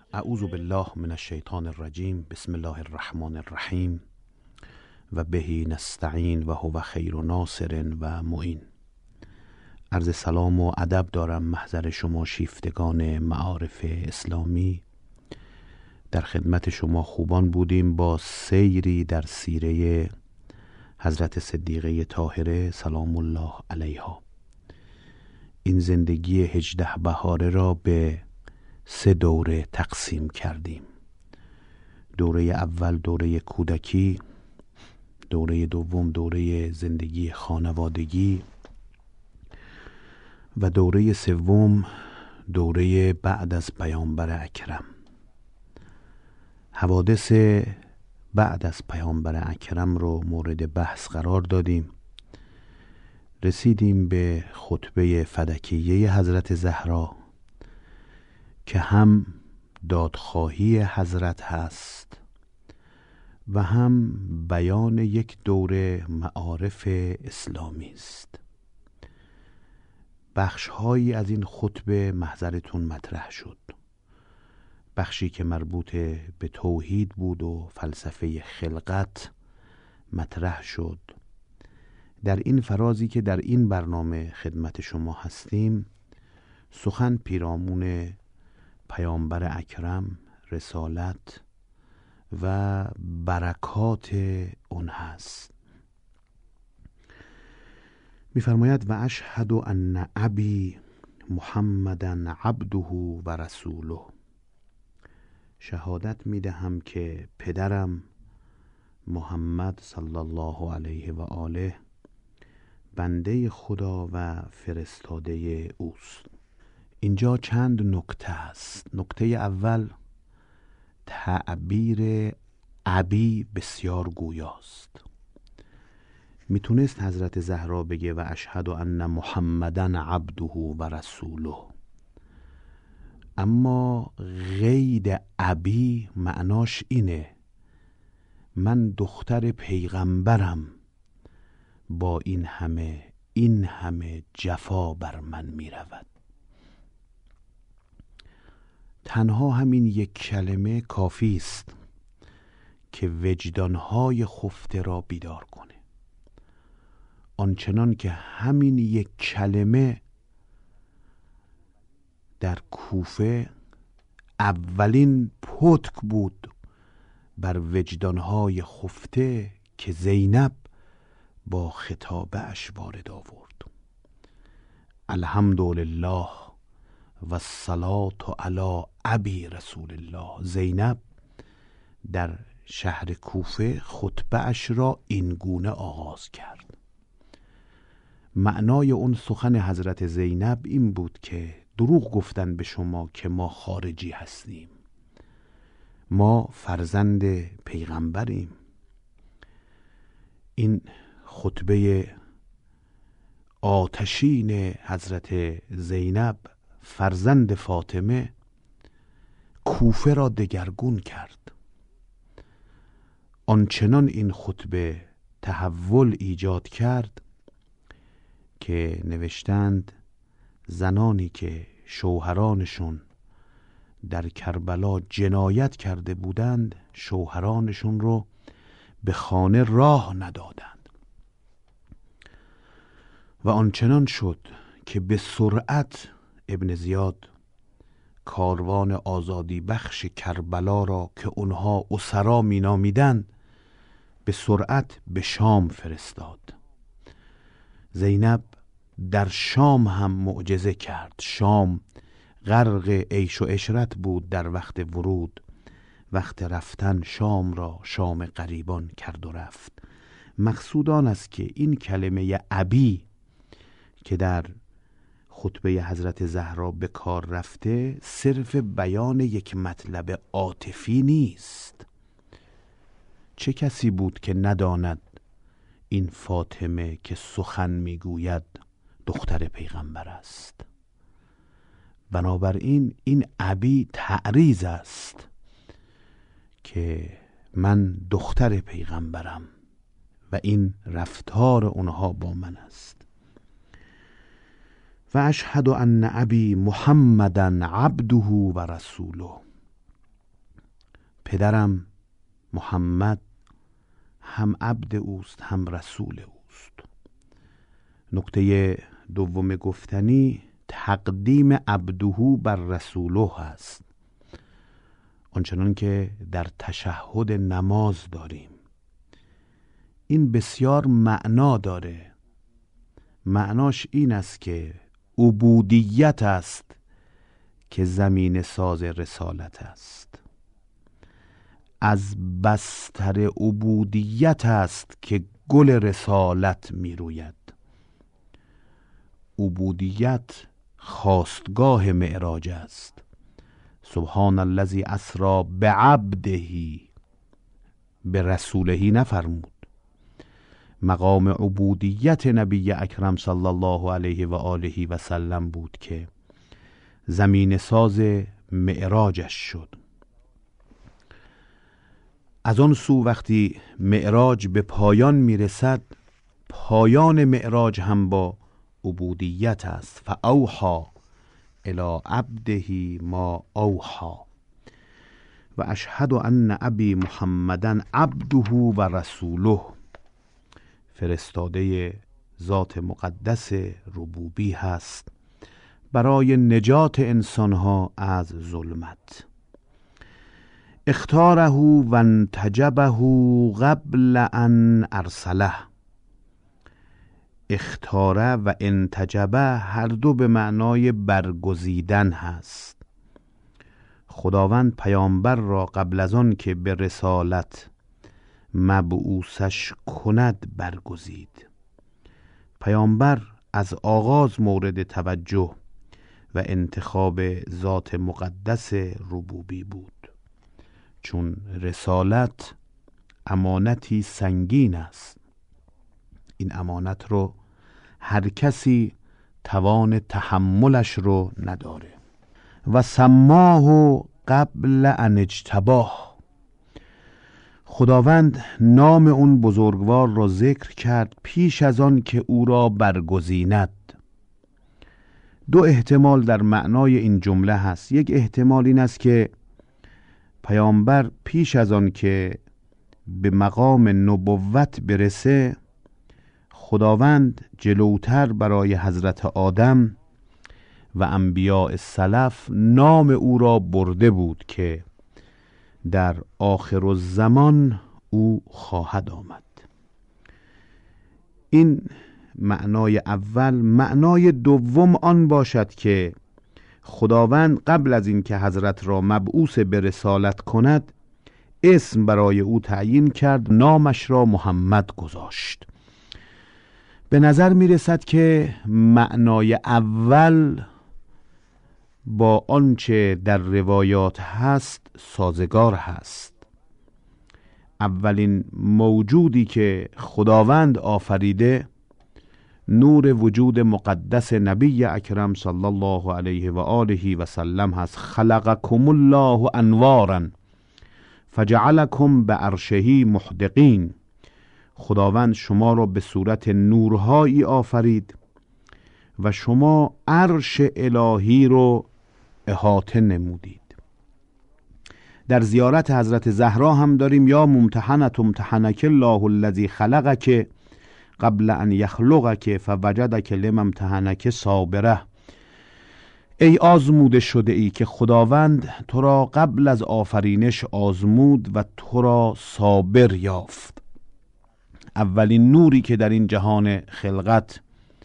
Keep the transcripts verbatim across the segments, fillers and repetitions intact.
اعوذ بالله من الشیطان الرجیم. بسم الله الرحمن الرحیم و بهی نستعین و هو خیر ناصر و معین. عرض سلام و ادب دارم محضر شما شیفتگان معارف اسلامی. در خدمت شما خوبان بودیم با سیری در سیره حضرت صدیقه طاهره سلام الله علیها. این زندگی هجده بهاره را به سه دوره تقسیم کردیم. دوره اول دوره کودکی، دوره دوم دوره زندگی خانوادگی و دوره سوم دوره بعد از پیامبر اکرم. حوادث بعد از پیامبر اکرم رو مورد بحث قرار دادیم. رسیدیم به خطبه فدکیه حضرت زهرا که هم دادخواهی حضرت هست و هم بیان یک دوره معارف اسلامی است. بخش‌هایی از این خطبه محضرتون مطرح شد. بخشی که مربوط به توحید بود و فلسفه خلقت مطرح شد. در این فرازی که در این برنامه خدمت شما هستیم، سخن پیرامون پیامبر اکرم، رسالت و برکات اون هست. می‌فرماید و اشهد ان ابی محمدًا عبده و رسوله. شهادت میدهم که پدرم محمد صلی الله علیه و آله بنده خدا و فرستاده اوست. اینجا چند نکته است. نکته اول، تعبیر ابی بسیار گویاست. میتونست حضرت زهرا بگه و اشهد ان محمدن عبده و رسوله، اما قید ابی معناش اینه من دختر پیغمبرم، با این همه این همه جفا بر من میرود. تنها همین یک کلمه کافی است که وجدانهای خفته را بیدار کنه، آنچنان که همین یک کلمه در کوفه اولین پتک بود بر وجدانهای خفته که زینب با خطابش وارد آورد. الحمدلله و الصلاة علی ابی رسول الله. زینب در شهر کوفه خطبه‌اش را این گونه آغاز کرد. معنای اون سخن حضرت زینب این بود که دروغ گفتن به شما که ما خارجی هستیم، ما فرزند پیغمبریم. این خطبه آتشین حضرت زینب فرزند فاطمه کوفه را دگرگون کرد. آنچنان این خطبه تحول ایجاد کرد که نوشتند زنانی که شوهرانشون در کربلا جنایت کرده بودند شوهرانشون رو به خانه راه ندادند و آنچنان شد که به سرعت ابن زیاد کاروان آزادی بخش کربلا را که اونها اسرا می نامیدند به سرعت به شام فرستاد. زینب در شام هم معجزه کرد. شام غرق عیش و عشرت بود در وقت ورود، وقت رفتن شام را شام غریبان کرد و رفت. مقصود آن است که این کلمه ابی که در خطبه حضرت زهرا به کار رفته صرف بیان یک مطلب عاطفی نیست. چه کسی بود که نداند این فاطمه که سخن میگوید دختر پیغمبر است؟ بنابراین این ابی تعریض است که من دختر پیغمبرم و این رفتار اونها با من است. و اشهد ان ابی محمدًا عبده و رسوله. پدرم محمد هم عبد اوست هم رسول اوست. نکته دوم گفتنی تقدیم عبدهو بر رسوله است، آنچنان که در تشهد نماز داریم. این بسیار معنا داره. معناش این است که عبودیت است که زمین ساز رسالت است. از بستر عبودیت است که گل رسالت می روید. عبودیت خاستگاه معراج است. سبحان الذی اسری بعبده، به رسولهی نفرمود. مقام عبودیت نبی اکرم صلی الله علیه و آله و سلم بود که زمین ساز معراجش شد. از آن سو وقتی معراج به پایان میرسد، پایان معراج هم با عبودیت است. فاوحی الی عبده ما اوحی و اشهد ان ابی محمدا عبده و رسوله. فرستاده ذات مقدس ربوبی هست برای نجات انسانها از ظلمت. اختاره و انتجبه قبل ان ارسله. اختاره و انتجبه هر دو به معنای برگزیدن هست. خداوند پیامبر را قبل از آن که به رسالت مبعوثش کند برگزید. پیامبر از آغاز مورد توجه و انتخاب ذات مقدس ربوبی بود، چون رسالت امانتی سنگین است. این امانت رو هر کسی توان تحملش رو نداره. و سماه قبل ان اجتباه. خداوند نام اون بزرگوار را ذکر کرد پیش از آن که او را برگزیند. دو احتمال در معنای این جمله هست. یک احتمال این است که پیامبر پیش از آن که به مقام نبوت برسه، خداوند جلوتر برای حضرت آدم و انبیاء سلف نام او را برده بود که در آخر الزمان او خواهد آمد. این معنای اول. معنای دوم آن باشد که خداوند قبل از این که حضرت را مبعوث به رسالت کند، اسم برای او تعیین کرد، نامش را محمد گذاشت. به نظر می رسد که معنای اول با آنچه در روایات هست سازگار هست. اولین موجودی که خداوند آفریده نور وجود مقدس نبی اکرم صلی الله علیه و آله و سلم هست. خلقکم الله انوارا فجعلکم به عرشه محدقین. خداوند شما را به صورت نورهایی آفرید و شما عرش الهی رو احاطه نمودید. در زیارت حضرت زهرا هم داریم یا ممتحنت امتحنک الله الذی خلقک قبل ان یخلقک فوجدک لم امتحنک صابره. ای آزموده شده ای که خداوند تو را قبل از آفرینش آزمود و تو را صابر یافت. اولین نوری که در این جهان خلقت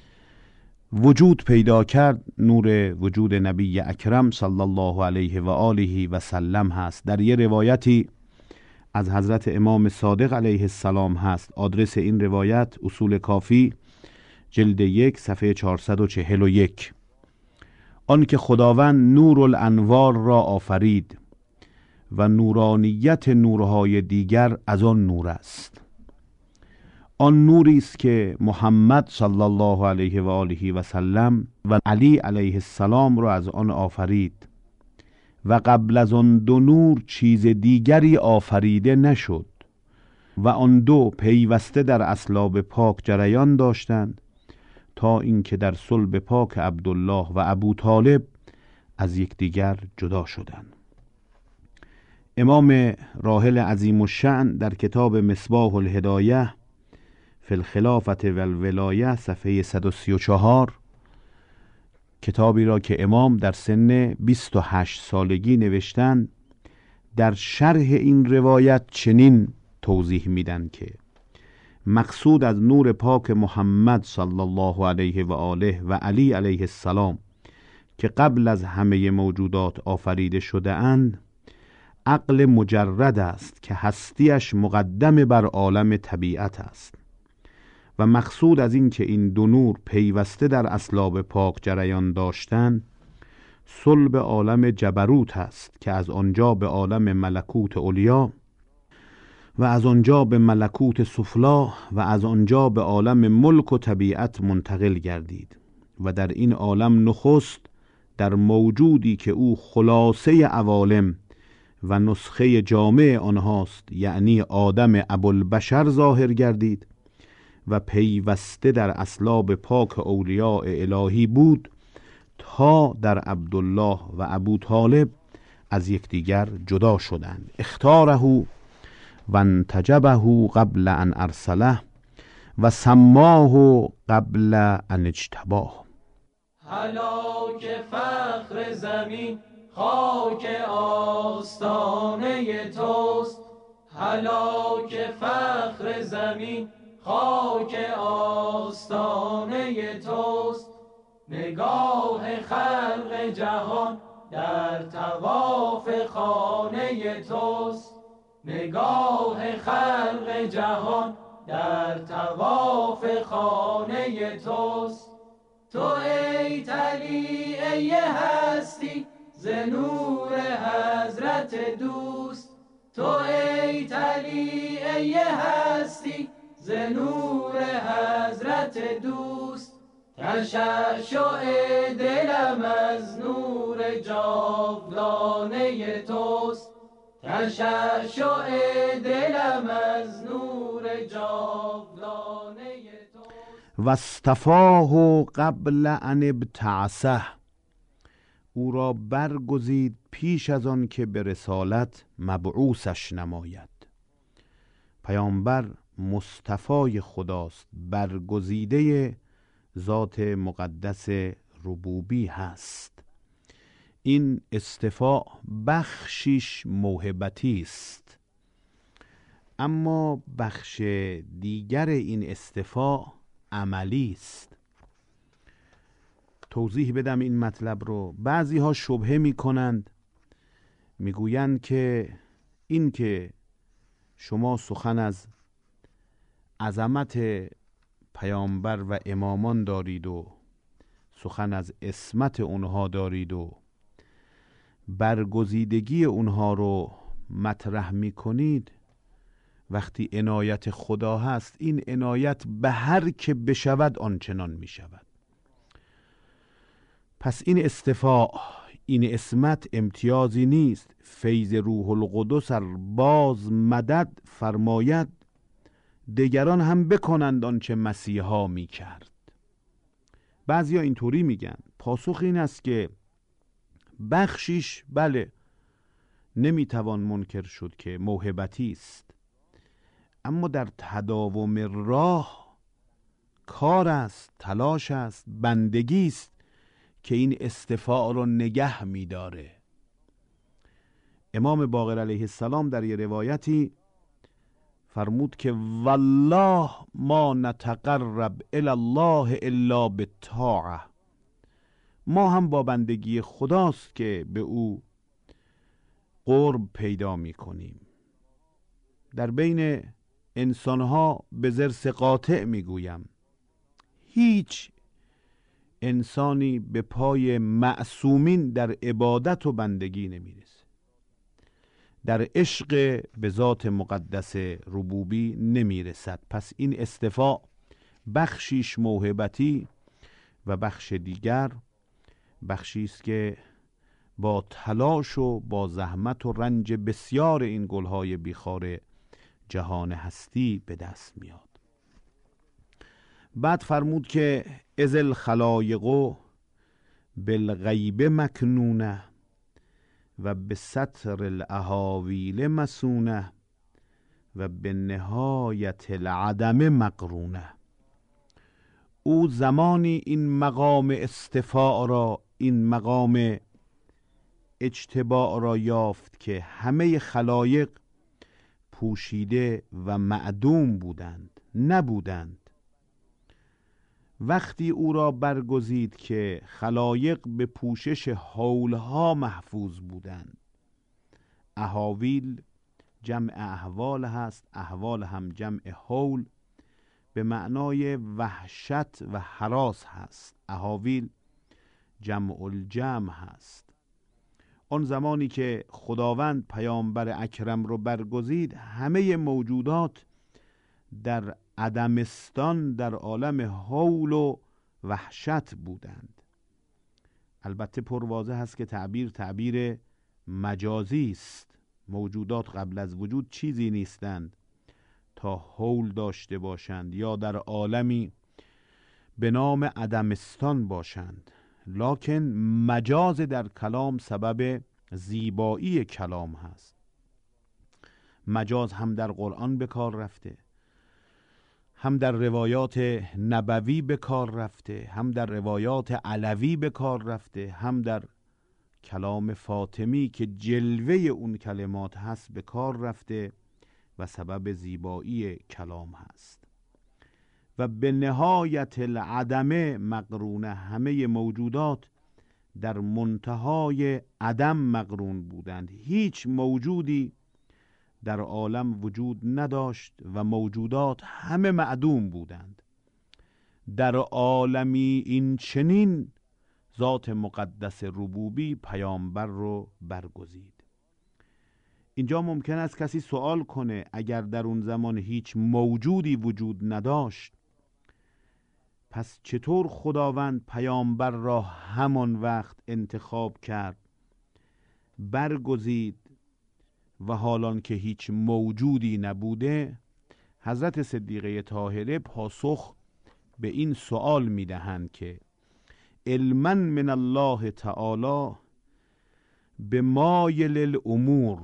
وجود پیدا کرد نور وجود نبی اکرم صلی الله علیه و آله و سلم هست. در یه روایتی از حضرت امام صادق علیه السلام هست. آدرس این روایت اصول کافی جلد یک صفحه چهارصد و چهل و یک. آن که خداوند نور الانوار را آفرید و نورانیت نورهای دیگر از آن نور است. آن نوری است که محمد صلی الله علیه و آله و سلم و علی علیه السلام را از آن آفرید و قبل از آن دو نور چیز دیگری آفریده نشد و آن دو پیوسته در اصلاب پاک جریان داشتند تا اینکه در صلب پاک عبدالله و ابو طالب از یکدیگر جدا شدند. امام راحل عظیم الشأن در کتاب مصباح الهدایه فی الخلافة و الولایه صفحه صد و سی و چهار، کتابی را که امام در سن بیست و هشت سالگی نوشتند، در شرح این روایت چنین توضیح میدن که مقصود از نور پاک محمد صلی الله علیه و آله و علی علیه السلام که قبل از همه موجودات آفریده شده اند عقل مجرد است که هستیش مقدم بر عالم طبیعت است و مقصود از این که این دو نور پیوسته در اصلاب پاک جریان داشتند صلب عالم جبروت است که از آنجا به عالم ملکوت علیا و از آنجا به ملکوت سفلا و از آنجا به عالم ملک و طبیعت منتقل گردید و در این عالم نخست در موجودی که او خلاصه عوالم و نسخه جامع آنهاست، یعنی آدم ابوالبشر ظاهر گردید و پیوسته در اصلاب پاک اولیاء الهی بود تا در عبدالله و ابو طالب از یکدیگر جدا شدند. اختاره و انتجبه قبل ان ارسله و سماه قبل ان اجتباه. هلاک فخر زمین خاک آستانه توست، هلاک فخر زمین خاک آستانه توست، نگاه خلق جهان در طواف خانه توست، نگاه خلق جهان در طواف خانه توست. تو ای طلیعه هستی ز نور حضرت دوست، تو ای طلیعه هستی ز نور حضرت دوست، تشعشع دلم از نور جاودانه توست، تشعشع دلم از نور جاودانه توست. و اصطفاه قبل ان ابتعثه، او را برگزید پیش از آن که به رسالت مبعوثش نماید. پیامبر مصطفی خداست، برگزیده ذات مقدس ربوبی هست. این اصطفاء بخشیش موهبتی است، اما بخش دیگر این اصطفاء عملی است. توضیح بدم این مطلب رو. بعضی ها شبهه می کنند، می گویند که این که شما سخن از عظمت پیامبر و امامان دارید و سخن از عصمت اونها دارید و برگزیدگی اونها رو مطرح می کنید، وقتی عنایت خدا هست این عنایت به هر که بشود آنچنان می شود. پس این اصطفاء، این عصمت امتیازی نیست. فیض روح القدس ار باز مدد فرماید، دیگران هم بکنند آنچه مسیحا می کرد. بعضی ها اینطوری میگن. پاسخ این است که بخشیش بله نمیتوان منکر شد که موهبتی است، اما در تداوم راه کار است، تلاش است، بندگی است که این اصطفاء رو نگه میداره. امام باقر علیه السلام در یه روایتی فرمود که والله ما نتقرب الی الله الا بالطاعه، ما هم با بندگی خداست که به او قرب پیدا می کنیم. در بین انسانها به ضرس قاطع می گویم هیچ انسانی به پای معصومین در عبادت و بندگی نمی رسه، در عشق به ذات مقدس ربوبی نمی رسد. پس این اصطفاء بخشیش موهبتی و بخش دیگر بخشی است که با تلاش و با زحمت و رنج بسیار این گلهای بیخار جهان هستی به دست میاد. بعد فرمود که ازل خلایق بالغیب مکنونه و به سطر الاهاویل مسونه و به نهایت العدم مقرونه. او زمانی این مقام استفاء را، این مقام اجتباع را یافت که همه خلایق پوشیده و معدوم بودند، نبودند. وقتی او را برگزید که خلایق به پوشش حولها محفوظ بودند. اهاویل جمع احوال هست، احوال هم جمع حول، به معنای وحشت و هراس هست. اهاویل جمع الجمع هست. آن زمانی که خداوند پیامبر اکرم رو برگزید، همه موجودات در عدمستان، در عالم حول و وحشت بودند. البته پرواضح هست که تعبیر تعبیر مجازی است. موجودات قبل از وجود چیزی نیستند تا حول داشته باشند یا در عالمی به نام عدمستان باشند، لکن مجاز در کلام سبب زیبایی کلام هست. مجاز هم در قرآن به کار رفته، هم در روایات نبوی به کار رفته، هم در روایات علوی به کار رفته، هم در کلام فاطمی که جلوه اون کلمات هست به کار رفته و سبب زیبایی کلام هست. و به نهایت العدم مقرونه، همه موجودات در منتهای عدم مقرون بودند. هیچ موجودی در عالم وجود نداشت و موجودات همه معدوم بودند. در عالمی این چنین ذات مقدس ربوبی پیامبر رو برگزید. اینجا ممکن است کسی سوال کنه اگر در اون زمان هیچ موجودی وجود نداشت، پس چطور خداوند پیامبر را همان وقت انتخاب کرد، برگزید و حالان که هیچ موجودی نبوده؟ حضرت صدیقه طاهره پاسخ به این سوال میدهند که علما من الله تعالی به مایل الامور،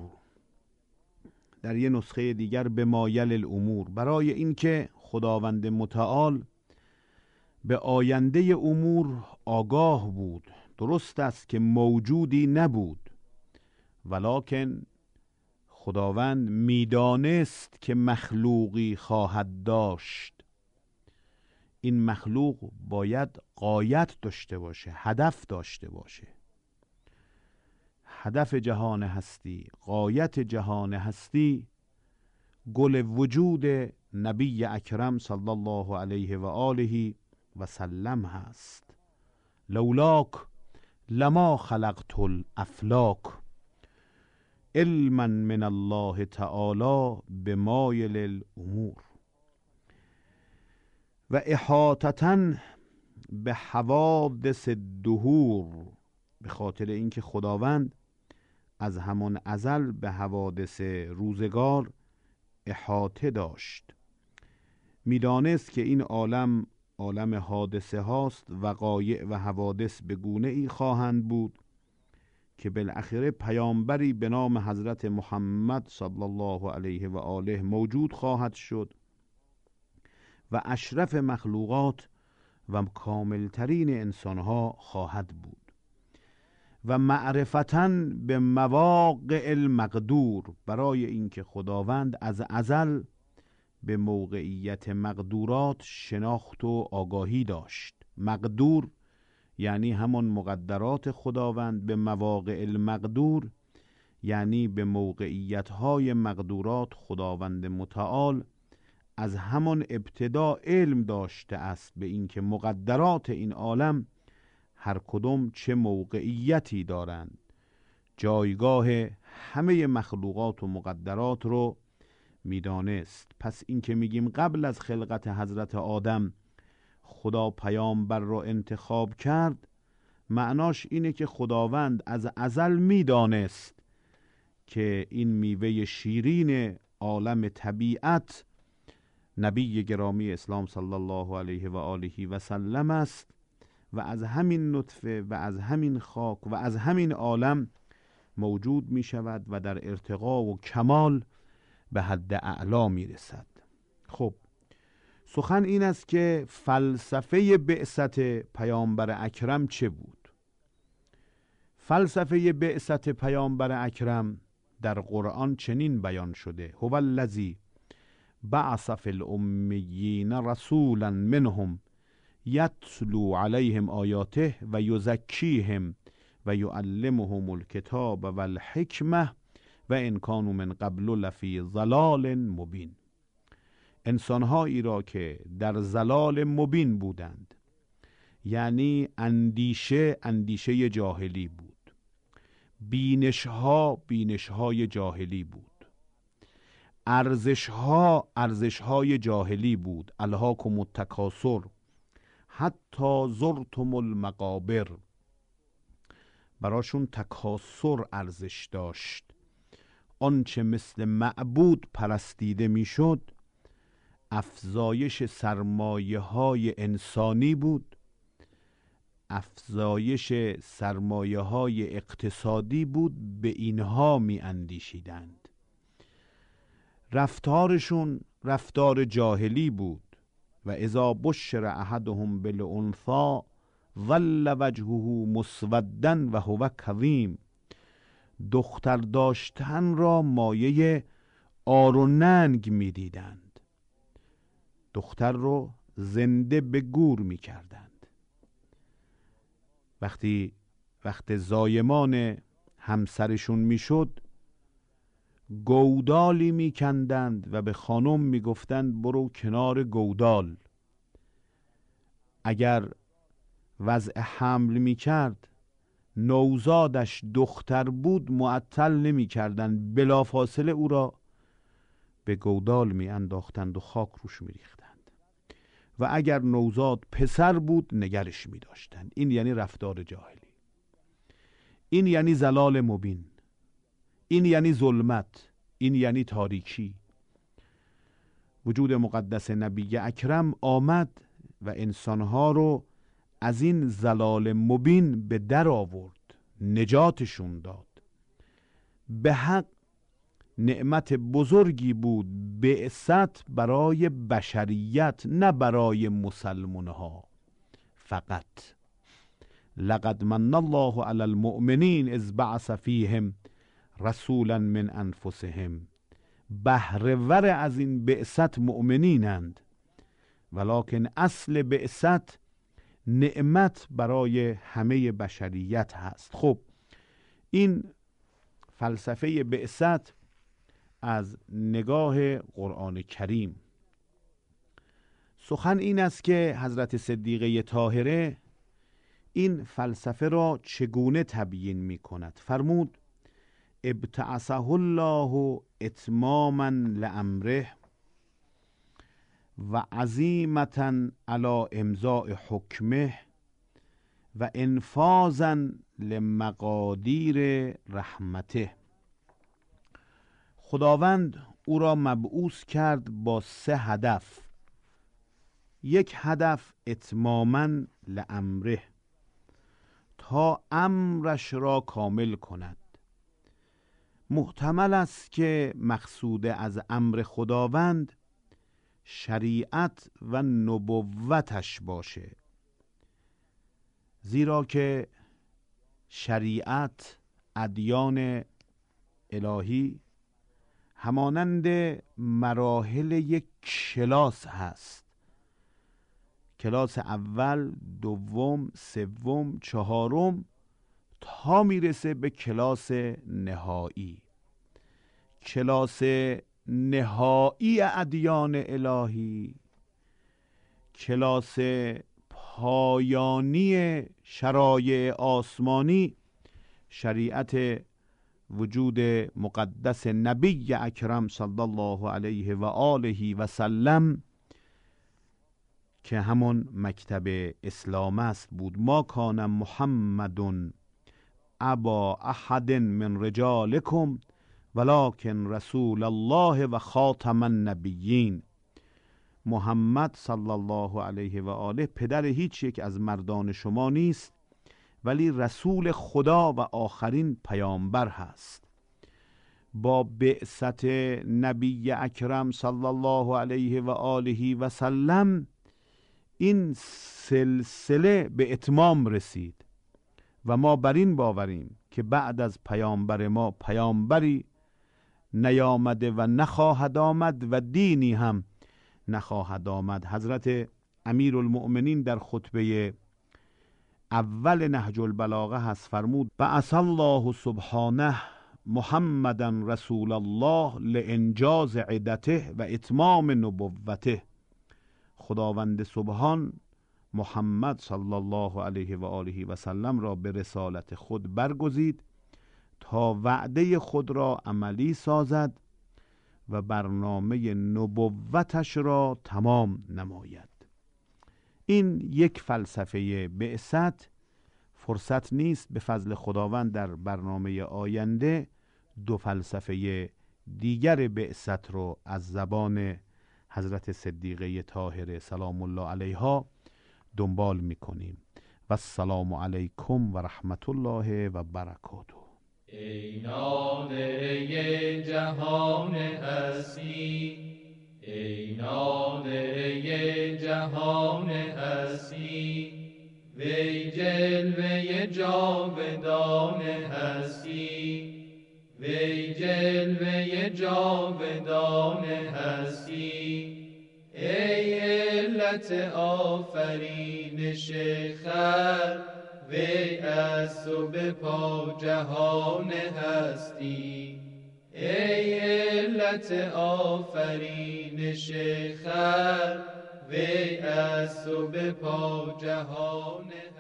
در یه نسخه دیگر به مایل الامور، برای اینکه خداوند متعال به آینده امور آگاه بود. درست است که موجودی نبود، ولکن خداوند میدانست که مخلوقی خواهد داشت. این مخلوق باید غایت داشته باشه، هدف داشته باشه. هدف جهان هستی، غایت جهان هستی، گل وجود نبی اکرم صلی الله علیه و آله و سلم هست. لولاک لما خلقت الافلاک علما من الله تعالی به مایل الامور. و احاطتاً به حوادث الدهور، به خاطر اینکه خداوند از همان ازل به حوادث روزگار احاطه داشت. میدانست که این عالم عالم حادثه هاست، وقایع و حوادث به گونه ای خواهند بود که بالاخره پیامبری به نام حضرت محمد صلی الله علیه و آله موجود خواهد شد و اشرف مخلوقات و کاملترین انسانها خواهد بود. و معرفتاً به مواقع المقدور، برای اینکه خداوند از ازل به موقعیت مقدورات شناخت و آگاهی داشت. مقدور یعنی همان مقدرات خداوند، به مواقع المقدور یعنی به موقعیت‌های مقدورات خداوند متعال از همان ابتدا علم داشته است به اینکه مقدرات این عالم هر کدام چه موقعیتی دارند. جایگاه همه مخلوقات و مقدرات رو میدانست. پس این که میگیم قبل از خلقت حضرت آدم خدا پیامبر رو انتخاب کرد، معناش اینه که خداوند از ازل میدانست که این میوه شیرین عالم طبیعت نبی گرامی اسلام صلی الله علیه و آله و سلم است و از همین نطفه و از همین خاک و از همین عالم موجود می شود و در ارتقا و کمال به حد اعلا می رسد. خب سخن این است که فلسفه بعثت پیامبر اکرم چه بود؟ فلسفه بعثت پیامبر اکرم در قرآن چنین بیان شده: هو الذی بعث فی الامیین رسولا منهم یتلو علیهم آیاته و یزکیهم و یعلمهم الکتاب و الحکمه و ان کانوا من قبل لفی ضلال مبین. انسانهایی را که در ضلال مبین بودند، یعنی اندیشه اندیشه جاهلی بود، بینشها بینشهای جاهلی بود، ارزشها ارزشهای جاهلی بود. الهاکم التکاثر حتی زرتم المقابر. براشون تکاثر ارزش داشت. آنچه مثل معبود پرستیده میشد افزایش سرمایه های انسانی بود، افزایش سرمایه های اقتصادی بود. به اینها می اندیشیدند. رفتارشون رفتار جاهلی بود. و اذا بشر احدهم بالانثی ظل وجهه مسودا و هو کظیم. دختر داشتن را مایه عار و ننگ می دیدند. دختر رو زنده به گور می کردند. وقتی وقت زایمان همسرشون می شد گودالی می کندند و به خانم می گفتند برو کنار گودال. اگر وضع حمل می کرد، نوزادش دختر بود، معطل نمی کردند، بلافاصله او را به گودال می انداختند و خاک روش می ریختند. و اگر نوزاد پسر بود نگرش می داشتند. این یعنی رفتار جاهلی. این یعنی ضلال مبین. این یعنی ظلمت. این یعنی تاریکی. وجود مقدس نبی اکرم آمد و انسانها رو از این ضلال مبین به در آورد، نجاتشون داد. به حق نعمت بزرگی بود بعثت برای بشریت، نه برای مسلمانها فقط. لقد من الله علی المؤمنین اذ بعث فیهم رسولا من انفسهم. بهره‌ور از این بعثت مؤمنینند، ولکن اصل بعثت نعمت برای همه بشریت هست. خب این فلسفه بعثت از نگاه قرآن کریم. سخن این است که حضرت صدیقه طاهره این فلسفه را چگونه تبیین می کند. فرمود ابتعثه الله اتماما لامره و عزیمتا علی امضاء حکمه و انفاذا لمقادیر رحمته. خداوند او را مبعوث کرد با سه هدف. یک هدف اتماما لامره، تا امرش را کامل کند. محتمل است که مقصود از امر خداوند شریعت و نبوتش باشه، زیرا که شریعت ادیان الهی همانند مراحل یک کلاس هست. کلاس اول، دوم، سوم، چهارم تا میرسه به کلاس نهایی. کلاس نهایی ادیان الهی، کلاس پایانی شرایع آسمانی، شریعت وجود مقدس نبی اکرم صلی الله علیه و آله و سلم که همون مکتب اسلام است بود. ما کان محمد ابا احد من رجالکم ولکن رسول الله و خاتم النبیین. محمد صلی الله علیه و آله پدر هیچ یک از مردان شما نیست، ولی رسول خدا و آخرین پیامبر هست. با بعثت نبی اکرم صلی الله علیه و آله و سلم این سلسله به اتمام رسید و ما بر این باوریم که بعد از پیامبر ما پیامبری نیامده و نخواهد آمد و دینی هم نخواهد آمد. حضرت امیرالمؤمنین در خطبه اول نهج البلاغه هست فرمود: بعث الله سبحانه محمدا رسول الله لانجاز عدته و اتمام نبوته. خداوند سبحان محمد صلی الله علیه و آله و سلم را به رسالت خود برگزید تا وعده خود را عملی سازد و برنامه نبوتش را تمام نماید. این یک فلسفه بعثت. فرصت نیست به فضل خداوند در برنامه آینده دو فلسفه دیگر بعثت رو از زبان حضرت صدیقه طاهره سلام الله علیها دنبال میکنیم. و السلام علیکم و رحمت الله و برکاته. ای نادره جهان هستی، ای نادره جهان هستی، وی جلوه جاودان هستی، وی جلوه جاودان هستی. ای علت آفرینش خلق، وی از تو به پا جهان هستی. ای علت آفرینش خلق، وی از تو به پا جهان